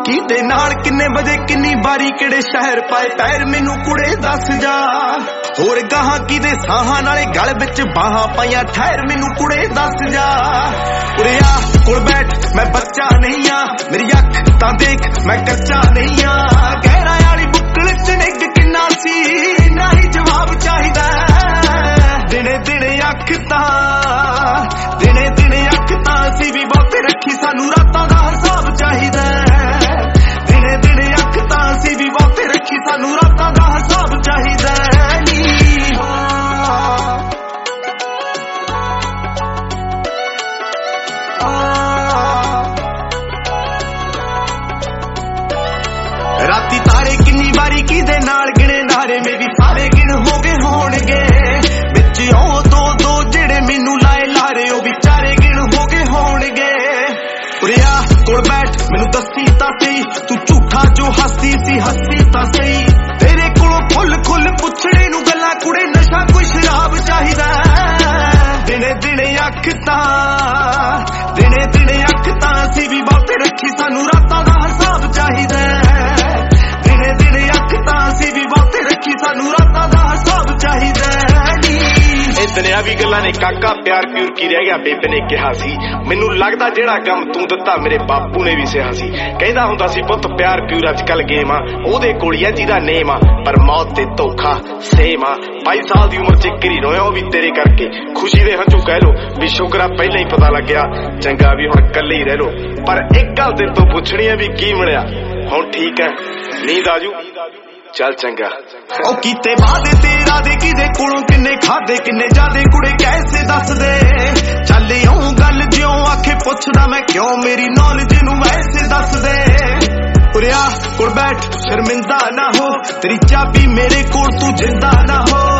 ਕਿਹਦੇ ਨਾਲ ਕਿੰਨੇ ਵਜੇ ਕਿੰਨੀ ਵਾਰੀ ਕਿਹੜੇ ਸ਼ਹਿਰ ਪਾਏ ਪੈਰ ਮੈਨੂੰ ਕੁੜੇ ਦੱਸ ਜਾ ਹੋਰ ਗਾਹਾਂ ਕਿਹਦੇ ਸਾਹਾਂ ਨਾਲੇ ਗਲ ਵਿੱਚ ਬਾਹਾਂ ਪਾਈਆਂ ਠਹਿਰ ਮੈਨੂੰ ਕੁੜੇ ਦੱਸ ਜਾ ਉਰਿਆ ਕੋਲ ਬੈਠ ਮੈਂ ਬੱਚਾ ਨਹੀਂ ਆ ਮੇਰੀ ਅੱਖ ਤਾਂ ਦੇਖ ਮੈਂ ਕੱਚਾ ਨਹੀਂ ਆ ਗਹਿਰਾ ਵਾਲੀ ਬੁੱਕਲ ਚ ਨਿੱਘ ਕਿੰਨਾ ਸੀ ਨਾ ਹੀ ਜਵਾਬ ਚਾਹੀਦਾ ਦਿਨੇ ਦਿਨੇ ਅੱਖ ਤਾਂ ਅਸੀਂ ਵੀ ਬਹੁਤੇ ਰੱਖੀ ਸਾਨੂੰ ਰਾਤਾਂ ਦਾ ਹਿਸਾਬ ਚਾਹੀਦਾ ਦਿਨੇ ਦਿਨੇ ਅੱਖ ਤਾਂ ਅਸੀਂ ਵੀ ਬਹੁਤੇ ਰੱਖੀ ਸਾਨੂੰ ਰਾਤਾਂ ਦਾ ਹਿਸਾਬ ਚਾਹੀਦਾ ਰਾਤੀ ਤਾਰੇ ਕਿੰਨੀ ਵਾਰੀ ਕਿਹਦੇ ਨਾਲ ਗਿਣੇ ਨਾਰੇ ਮੇ ਵੀ ਸਾਰੇ ਗਿਣ ਹੋ ਗਏ ਹੋਣਗੇ ਵਿੱਚ ਉਹ ਦੋ ਜਿਹੜੇ ਮੈਨੂੰ ਲਾਏ ਲਾਰੇ ਉਹ ਵਿਚਾਰੇ ਗਿਣ ਹੋ ਗਏ ਹੋਣਗੇ ਉਰਿਆ ਕੋਲ ਬੈਠ ਮੈਨੂੰ ਦੱਸੀ ਤਾਂ ਸਹੀ ਤੂੰ ਝੂਠਾ ਜੋ ਹੱਸਦੀ ਸੀ ਹੱਸੀ ਤਾਂ ਸਹੀ ਤੇਰੇ ਕੋਲੋਂ ਖੁੱਲ ਪੁੱਛੜੇ ਨੂੰ ਗੱਲਾਂ ਕੁੜੇ ਨਸ਼ਾ ਕੋਈ ਸ਼ਰਾਬ ਚਾਹੀਦਾ ਦਿਨੇ ਦਿਨੇ ਅੱਖ ਤਾਂ ਅਸੀਂ ਵੀ ਬਹੁਤੇ ਰੱਖੀ ਸਾਨੂੰ ਰਾਤਾਂ ਦਾ ਹਿਸਾਬ ਚਾਹੀਦਾ ਦਿਨੇ ਦਿਨੇ ਅੱਖ ਤਾਂ ਅਸੀਂ ਵੀ ਬਹੁਤੇ ਰੱਖੀ ਸਾਨੂੰ ਰਾਤਾਂ ਦਾ ਹਿਸਾਬ ਚਾਹੀਦਾ ਇਹ ਦੁਨਿਆਵੀ ਗੱਲਾਂ ਨੇ ਕਾਕਾ ਪਿਆਰ ਪਿਉਰ ਕੀ ਰਹਿ ਗਿਆ ਬੇਬੇ ਨੇ ਕਿਹਾ ਸੀ ਮੈਨੂੰ ਲੱਗਦਾ ਜਿਹੜਾ ਕੰਮ ਤੂੰ ਦਿੱਤਾ ਮੇਰੇ ਬਾਪੂ ਨੇ ਵੀ ਸਿਹਾ ਸੀ ਕਹਿੰਦਾ ਹੁੰਦਾ ਸੀ ਪੁੱਤ ਪਿਆਰ ਪਿਉਰ ਅੱਜ ਕੱਲ ਗੇਮ ਆ ਉਹਦੇ ਕੋਲ ਹੀ ਆ ਜਿਹਦਾ ਨੇਮ ਆ ਪਰ ਮੌਤ ਤੇ ਧੋਖਾ ਸੇਮ ਆ 22 ਸਾਲ ਦੀ ਉਮਰ ਚ ਘਰੀ ਰੋਇਆ ਉਹ ਵੀ ਤੇਰੇ ਕਰਕੇ ਖੁਸ਼ੀ ਦੇ ਹੰਝੂ ਕਹਿ ਲੋ ਵੀ ਸ਼ੁਕਰਾ ਪਹਿਲਾਂ ਹੀ ਪਤਾ ਲੱਗਿਆ ਚੰਗਾ ਵੀ ਹੁਣ ਇਕੱਲੇ ਹੀ ਰਹਿ ਲੋ ਪਰ ਇੱਕ ਗੱਲ ਤੇ ਤੋਂ ਪੁੱਛਣੀ ਆ ਵੀ ਕੀ ਮਿਲਿਆ ਹੁਣ ਠੀਕ ਹੈ ਨੀਂਦ ਆਜੂ ਚੱਲ ਚੰਗਾ ਉਹ ਕੀਤੇ ਵਾਦੇ ਤੇਰਾ ਦੇ ਕਿਦੇ ਕੋਲੋਂ ਕਿੰਨੇ ਖਾਦੇ ਕਿੰਨੇ ਜਾਦੇ ਕੁੜੇ ਕੈਸੇ ਦੱਸ ਦੇ ਚੱਲ ਇਉਂ ਗੱਲ ਜਿਉਂ ਆਖੇ ਪੁੱਛਦਾ ਮੈਂ ਕਿਉਂ ਮੇਰੀ ਨੌਲੇਜ ਨੂੰ ਵੈਸੇ ਦੱਸ ਦੇ ਉਰਿਆ ਕੋਲ ਬੈਠ ਸ਼ਰਮਿੰਦਾ ਨਾ ਹੋ ਤੇਰੀ ਚਾਬੀ ਮੇਰੇ ਕੋਲ ਤੂੰ ਜਿੰਦਾ ਨਾ ਹੋ